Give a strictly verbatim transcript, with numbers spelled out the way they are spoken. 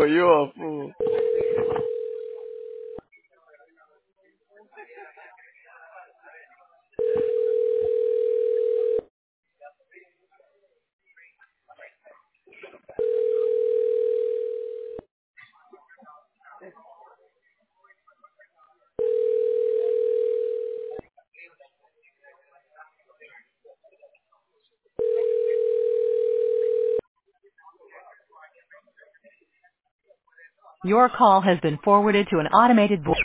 you a fool. Your call has been forwarded to an automated voice.